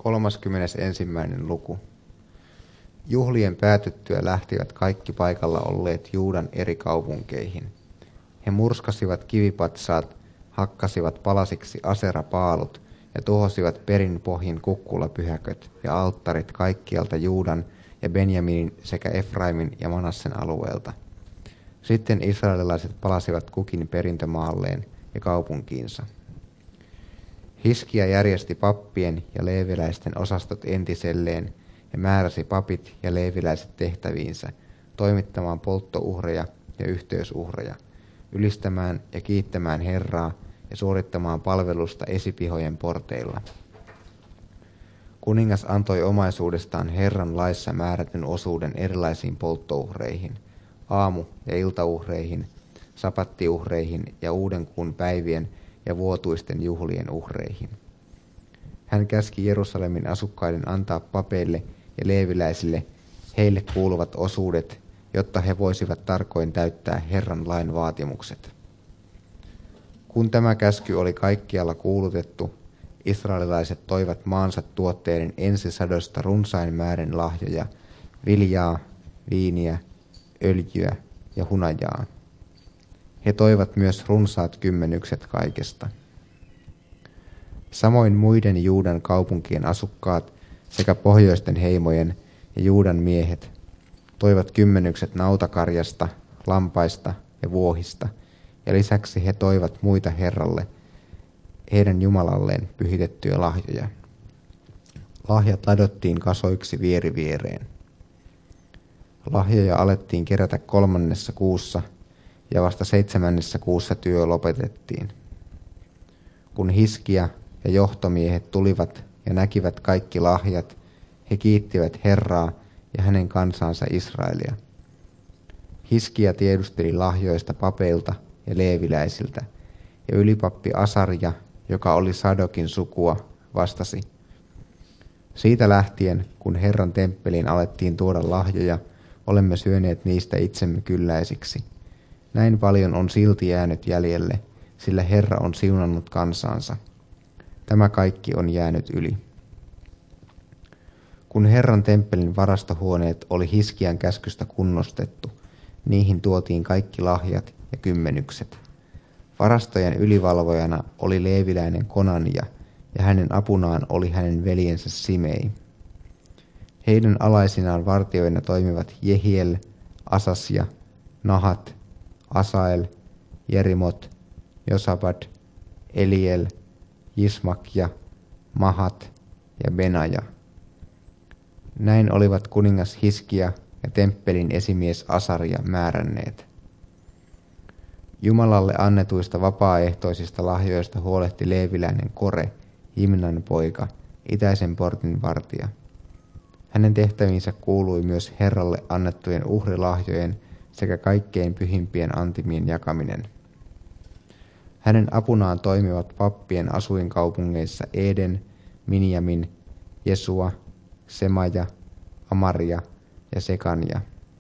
31. luku. Juhlien päätyttyä lähtivät kaikki paikalla olleet Juudan eri kaupunkeihin. He murskasivat kivipatsaat, hakkasivat palasiksi aserapaalut ja tuhosivat perin pohjin kukkulapyhäköt ja alttarit kaikkialta Juudan ja Benjaminin sekä Efraimin ja Manassen alueelta. Sitten israelilaiset palasivat kukin perintömaalleen ja kaupunkiinsa. Hiskia järjesti pappien ja leeviläisten osastot entiselleen ja määräsi papit ja leeviläiset tehtäviinsä, toimittamaan polttouhreja ja yhteysuhreja, ylistämään ja kiittämään Herraa ja suorittamaan palvelusta esipihojen porteilla. Kuningas antoi omaisuudestaan Herran laissa määrätyn osuuden erilaisiin polttouhreihin, aamu- ja iltauhreihin, sapattiuhreihin ja uuden kuun päivien ja vuotuisten juhlien uhreihin. Hän käski Jerusalemin asukkaiden antaa papeille ja leeviläisille heille kuuluvat osuudet, jotta he voisivat tarkoin täyttää Herran lain vaatimukset. Kun tämä käsky oli kaikkialla kuulutettu, israelilaiset toivat maansa tuotteiden ensisadosta runsain määrin lahjoja, viljaa, viiniä, öljyä ja hunajaa. He toivat myös runsaat kymmenykset kaikesta. Samoin muiden Juudan kaupunkien asukkaat sekä pohjoisten heimojen ja Juudan miehet toivat kymmenykset nautakarjasta, lampaista ja vuohista, ja lisäksi he toivat muita Herralle, heidän Jumalalleen pyhitettyjä lahjoja. Lahjat ladottiin kasoiksi vieri viereen. Lahjoja alettiin kerätä 3. kuussa, ja vasta 7. kuussa työ lopetettiin. Kun Hiskia ja johtomiehet tulivat ja näkivät kaikki lahjat, he kiittivät Herraa ja hänen kansansa Israelia. Hiskia tiedusteli lahjoista papeilta ja leeviläisiltä, ja ylipappi Asarja, joka oli Sadokin sukua, vastasi: Siitä lähtien, kun Herran temppeliin alettiin tuoda lahjoja, olemme syöneet niistä itsemme kylläisiksi. Näin paljon on silti jäänyt jäljelle, sillä Herra on siunannut kansansa. Tämä kaikki on jäänyt yli. Kun Herran temppelin varastohuoneet oli Hiskian käskystä kunnostettu, niihin tuotiin kaikki lahjat ja kymmenykset. Varastojen ylivalvojana oli leeviläinen Konania, ja hänen apunaan oli hänen veljensä Simei. Heidän alaisinaan vartioina toimivat Jehiel, Asasja, Nahat, Asael, Jerimot, Josabad, Eliel, Jismakja, Mahat ja Benaja. Näin olivat kuningas Hiskia ja temppelin esimies Asarja määränneet. Jumalalle annetuista vapaaehtoisista lahjoista huolehti leeviläinen Kore, Jimnan poika, itäisen portin vartija. Hänen tehtäviinsä kuului myös Herralle annettujen uhrilahjojen sekä kaikkein pyhimpien antimien jakaminen. Hänen apunaan toimivat pappien asuinkaupungeissa Eden, Minjamin, Jesua, Semaja, Amaria ja Sekania.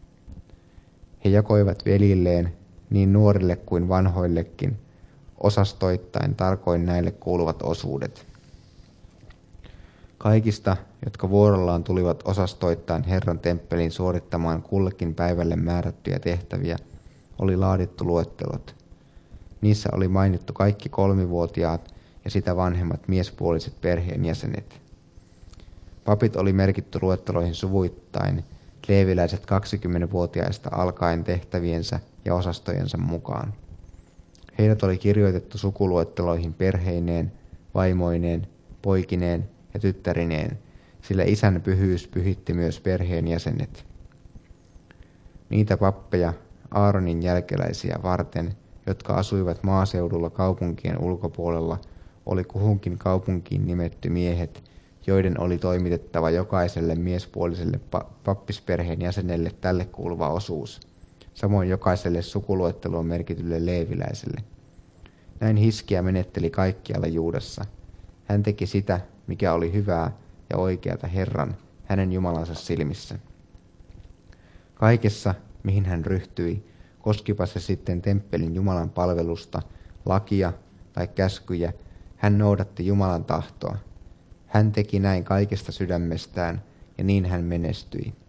He jakoivat veljilleen, niin nuorille kuin vanhoillekin, osastoittain tarkoin näille kuuluvat osuudet. Kaikista, jotka vuorollaan tulivat osastoittain Herran temppeliin suorittamaan kullekin päivälle määrättyjä tehtäviä, oli laadittu luettelot. Niissä oli mainittu kaikki 3-vuotiaat ja sitä vanhemmat miespuoliset perheenjäsenet. Papit oli merkitty luetteloihin suvuittain, leeviläiset 20-vuotiaista alkaen tehtäviensä ja osastojensa mukaan. Heidät oli kirjoitettu sukuluetteloihin perheineen, vaimoineen, poikineen ja tyttärineen, sillä isän pyhyys pyhitti myös perheenjäsenet. Niitä pappeja Aaronin jälkeläisiä varten, jotka asuivat maaseudulla kaupunkien ulkopuolella, oli kuhunkin kaupunkiin nimetty miehet, joiden oli toimitettava jokaiselle miespuoliselle pappisperheen jäsenelle tälle kuuluva osuus, samoin jokaiselle sukuluetteloon merkitylle leeviläiselle. Näin Hiskia menetteli kaikkialla Juudassa. Hän teki sitä, mikä oli hyvää ja oikeata Herran, hänen Jumalansa silmissä. Kaikessa, mihin hän ryhtyi, koskipa se sitten temppelin Jumalan palvelusta, lakia tai käskyjä, hän noudatti Jumalan tahtoa. Hän teki näin kaikesta sydämestään, ja niin hän menestyi.